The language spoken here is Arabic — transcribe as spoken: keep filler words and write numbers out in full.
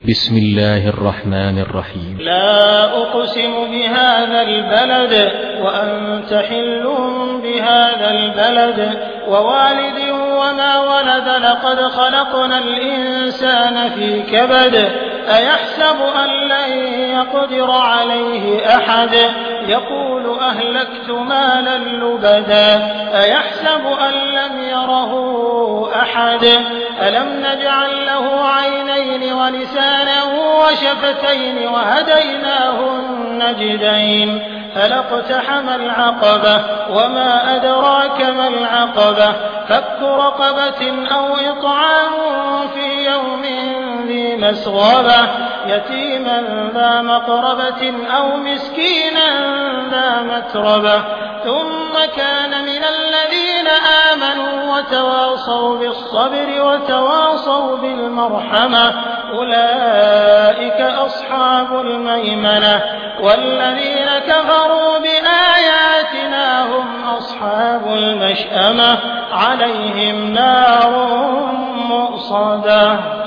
بسم الله الرحمن الرحيم. لا أقسم بهذا البلد وأنت حل بهذا البلد ووالد وما ولد لقد خلقنا الإنسان في كبد أيحسب أن لن يقدر عليه أحد يقول أهلكت مالا لبدا أيحسب أن لم يره أحد ألم نجعل له عينين ولسانا وشفتين وهديناه النجدين فلاقتحم العقبة وما أدراك ما العقبة فك رقبة أو إطعام في يوم ذي مسغبة يتيما ذا مقربة أو مسكينا ذا متربة ثم كان من الذين آمنوا وتواصوا بالصبر وتواصوا بالمرحمة أولئك أصحاب الميمنة والذين كفروا بآياتنا هم أصحاب المشأمة عليهم نار مؤصدة.